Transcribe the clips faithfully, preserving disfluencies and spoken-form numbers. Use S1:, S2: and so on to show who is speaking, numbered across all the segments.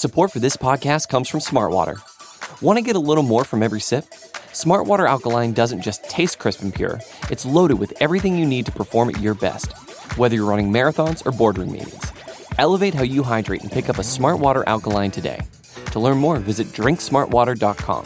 S1: Support for this podcast comes from Smartwater. Want to get a little more from every sip? Smartwater Alkaline doesn't just taste crisp and pure, it's loaded with everything you need to perform at your best, whether you're running marathons or boardroom meetings. Elevate how you hydrate and pick up a Smartwater Alkaline today. To learn more, visit drink smartwater dot com.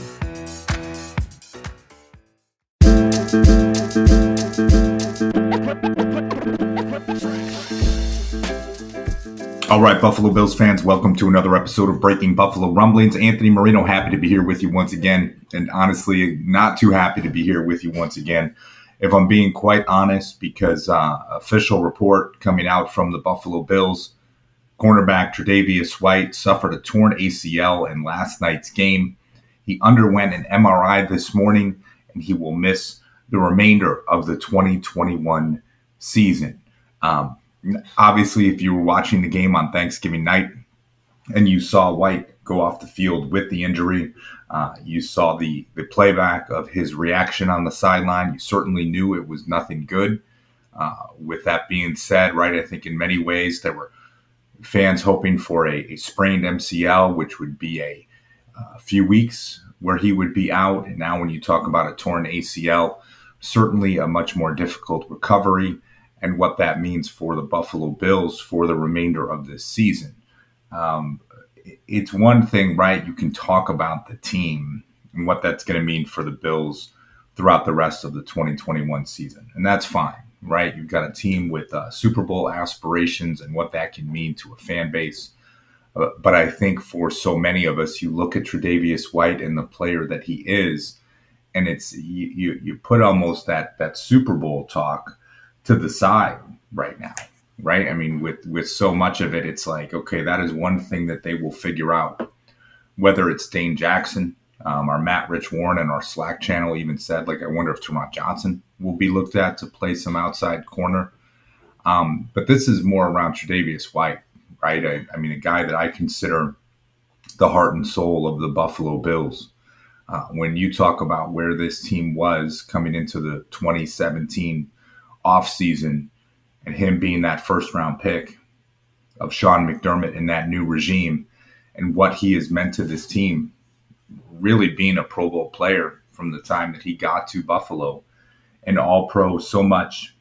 S2: All right, Buffalo Bills fans, welcome to another episode of Breaking Buffalo Rumblings. Anthony Marino, happy to be here with you once again, and honestly, not too happy to be here with you once again, if I'm being quite honest, because uh, official report coming out from the Buffalo Bills, cornerback Tre'Davious White suffered a torn A C L in last night's game. He underwent an M R I this morning, and he will miss the remainder of the twenty twenty-one season. Um, Obviously, if you were watching the game on Thanksgiving night and you saw White go off the field with the injury, uh, you saw the, the playback of his reaction on the sideline, you certainly knew it was nothing good. Uh, with that being said, right, I think in many ways there were fans hoping for a, a sprained M C L, which would be a, a few weeks where he would be out. And now when you talk about a torn A C L, certainly a much more difficult recovery, and what that means for the Buffalo Bills for the remainder of this season. Um, it's one thing, right? You can talk about the team and what that's going to mean for the Bills throughout the rest of the twenty twenty-one season. And that's fine, right? You've got a team with uh, Super Bowl aspirations and what that can mean to a fan base. Uh, but I think for so many of us, you look at Tre'Davious White and the player that he is, and it's you, you, you put almost that that Super Bowl talk to the side right now, right? I mean, with, with so much of it, it's like, okay, that is one thing that they will figure out. Whether it's Dane Jackson, um, our Matt Rich Warren and our Slack channel even said, like, I wonder if Terron Johnson will be looked at to play some outside corner. Um, but this is more around Tre'Davious White, right? I, I mean, a guy that I consider the heart and soul of the Buffalo Bills. Uh, when you talk about where this team was coming into the twenty seventeen offseason and him being that first round pick of Sean McDermott in that new regime and what he has meant to this team, really being a Pro Bowl player from the time that he got to Buffalo and all pro so much,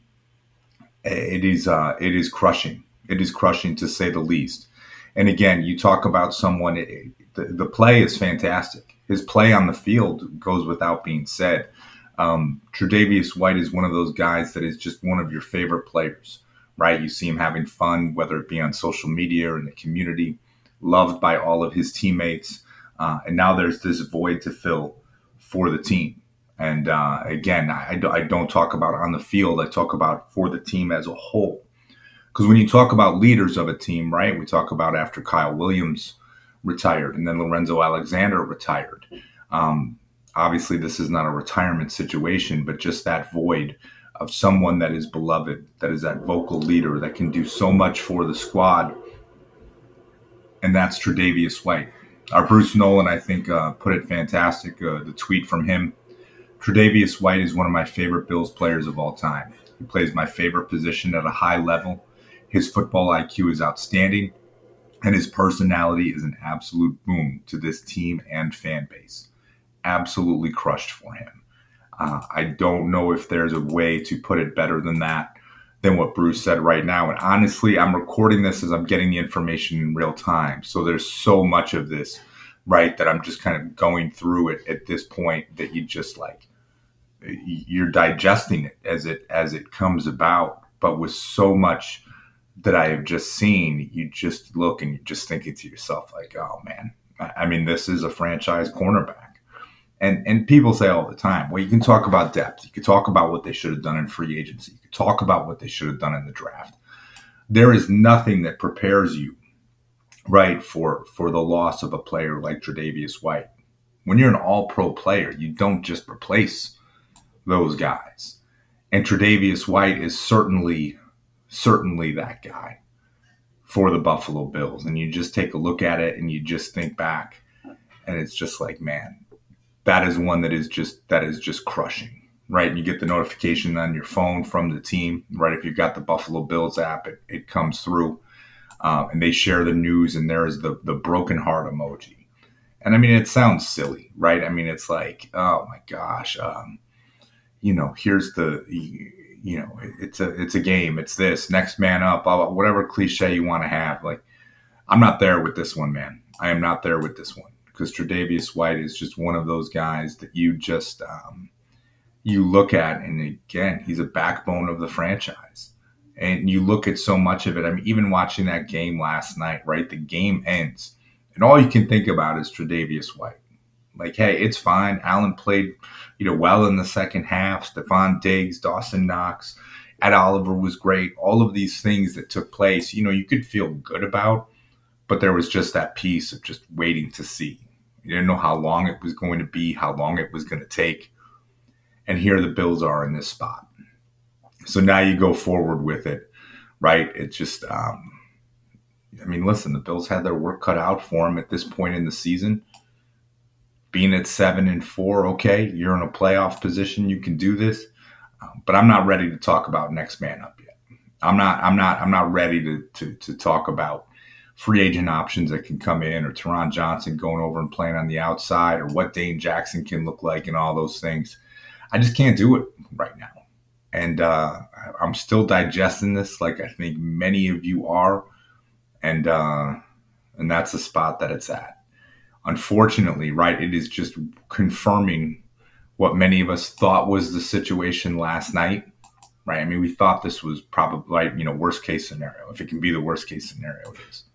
S2: it is uh, it is crushing. It is crushing to say the least. And again, you talk about someone, it, the, the play is fantastic. His play on the field goes without being said. Um, Tre'Davious White is one of those guys that is just one of your favorite players, right? You see him having fun, whether it be on social media or in the community, loved by all of his teammates. Uh, and now there's this void to fill for the team. And uh, again, I, I don't talk about on the field. I talk about for the team as a whole. Because when you talk about leaders of a team, right, we talk about after Kyle Williams retired and then Lorenzo Alexander retired. Um, Obviously, this is not a retirement situation, but just that void of someone that is beloved, that is that vocal leader that can do so much for the squad. And that's Tre'Davious White. Our Bruce Nolan, I think, uh, put it fantastic. Uh, the tweet from him, Tre'Davious White is one of my favorite Bills players of all time. He plays my favorite position at a high level. His football I Q is outstanding, and his personality is an absolute boon to this team and fan base. Absolutely crushed for him. Uh, I don't know if there's a way to put it better than that, than what Bruce said right now. And honestly, I'm recording this as I'm getting the information in real time. So there's so much of this, right, that I'm just kind of going through it at this point that you just like, you're digesting it as it, as it comes about. But with so much that I have just seen, you just look and you're just thinking to yourself like, oh man, I mean, this is a franchise cornerback. And and people say all the time, well, you can talk about depth. You can talk about what they should have done in free agency. You can talk about what they should have done in the draft. There is nothing that prepares you, right, for, for the loss of a player like Tre'Davious White. When you're an all-pro player, you don't just replace those guys. And Tre'Davious White is certainly, certainly that guy for the Buffalo Bills. And you just take a look at it and you just think back, and it's just like, man, that is one that is just that is just crushing, right? And you get the notification on your phone from the team, right? If you've got the Buffalo Bills app, it, it comes through. um, and they share the news, and there is the the broken heart emoji. And I mean, it sounds silly, right? I mean, it's like, oh my gosh, um, you know, here's the, you know, it's a it's a game, it's this next man up, blah, blah, whatever cliche you want to have. Like, I'm not there with this one, man. I am not there with this one, because Tre'Davious White is just one of those guys that you just um, you look at, and again, he's a backbone of the franchise. And you look at so much of it. I mean, even watching that game last night, right? The game ends, and all you can think about is Tre'Davious White. Like, hey, it's fine. Allen played, you know, well in the second half. Stephon Diggs, Dawson Knox, Ed Oliver was great. All of these things that took place, you know, you could feel good about, but there was just that piece of just waiting to see. You didn't know how long it was going to be, how long it was going to take. And here the Bills are in this spot. So now you go forward with it, right? It just, um, I mean, listen, the Bills had their work cut out for them at this point in the season. Being at seven and four, okay, you're in a playoff position, you can do this. Um, but I'm not ready to talk about next man up yet. I'm not, I'm not, I'm not ready to to to talk about free agent options that can come in, or Teron Johnson going over and playing on the outside, or what Dane Jackson can look like, and all those things. I just can't do it right now. And uh, I'm still digesting this, like I think many of you are. And uh, and that's the spot that it's at. Unfortunately, right, it is just confirming what many of us thought was the situation last night, right? I mean, we thought this was probably, like, you know, worst case scenario. If it can be the worst case scenario, it is.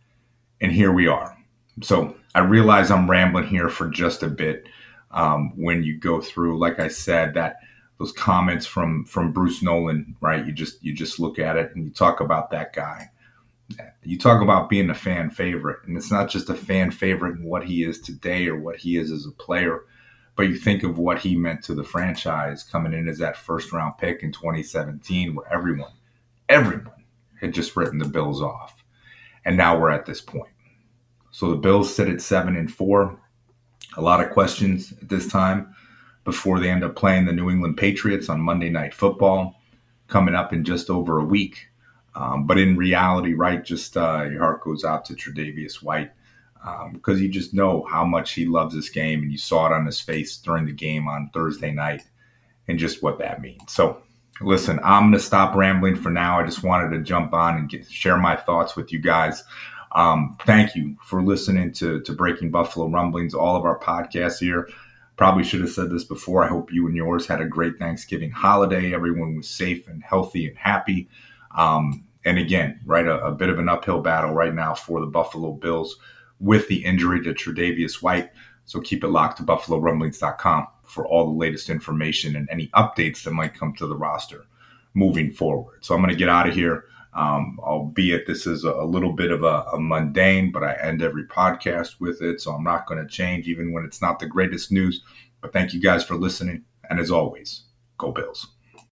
S2: And here we are. So I realize I'm rambling here for just a bit. Um, when you go through, like I said, that those comments from from Bruce Nolan, right? You just you just look at it and you talk about that guy. You talk about being a fan favorite, and it's not just a fan favorite in what he is today or what he is as a player, but you think of what he meant to the franchise coming in as that first round pick in twenty seventeen, where everyone, everyone had just written the Bills off. And now we're at this point. So the Bills sit at seven and four. A lot of questions at this time before they end up playing the New England Patriots on Monday Night Football, coming up in just over a week. Um, but in reality, right, just uh, your heart goes out to Tre'Davious White, um, because you just know how much he loves this game, and you saw it on his face during the game on Thursday night, and just what that means. So, listen, I'm going to stop rambling for now. I just wanted to jump on and get, share my thoughts with you guys. Um, thank you for listening to, to Breaking Buffalo Rumblings, all of our podcasts here. Probably should have said this before. I hope you and yours had a great Thanksgiving holiday. Everyone was safe and healthy and happy. Um, and again, right, a, a bit of an uphill battle right now for the Buffalo Bills with the injury to Tre'Davious White. So keep it locked to buffalo rumblings dot com for all the latest information and any updates that might come to the roster moving forward. So I'm going to get out of here. Um, albeit this is a, a little bit of a, a mundane, but I end every podcast with it. So I'm not going to change even when it's not the greatest news. But thank you guys for listening. And as always, go Bills.